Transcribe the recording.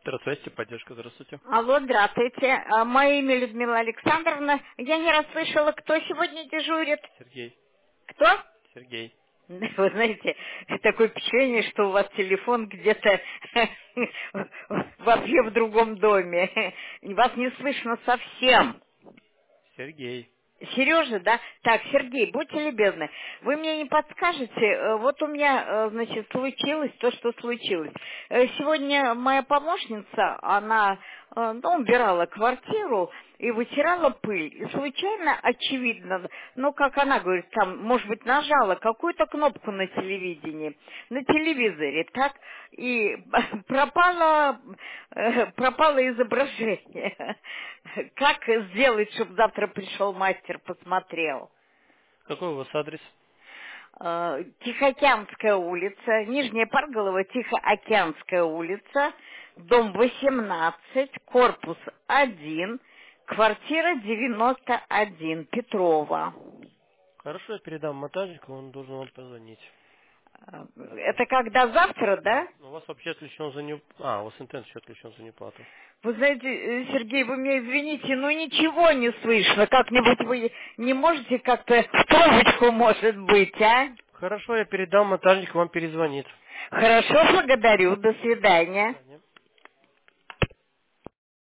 Центр связи, поддержка. Здравствуйте. Алло, здравствуйте. Мое имя Людмила Александровна. Я не расслышала, кто сегодня дежурит. Сергей. Кто? Сергей. Вы знаете, такое впечатление, что у вас телефон где-то вообще в другом доме. Вас не слышно совсем. Сергей. Сережа, да? Так, Сергей, будьте любезны, вы мне не подскажете, вот у меня, значит, случилось то, что случилось. Сегодня моя помощница, она, ну, убирала квартиру и вытирала пыль. И случайно, очевидно, ну, как она говорит, там, может быть, нажала какую-то кнопку на телевидении, на телевизоре, так, и пропало изображение. Как сделать, чтобы завтра пришел мастер, посмотрел? Какой у вас адрес? Тихоокеанская улица, Нижняя Парголова, Тихоокеанская улица, дом 18, корпус 1, квартира 91, Петрова. Хорошо, я передам монтажнику, он должен вам позвонить. Это когда завтра, да? Ну, у вас вообще отключен за неуплату. А, у вас интернет еще отключен за неуплату. Вы знаете, Сергей, вы меня извините, но ничего не слышно. Как-нибудь вы не можете как-то в трубочку, может быть, а? Хорошо, я передам монтажнику, вам перезвонит. Хорошо, благодарю. До свидания.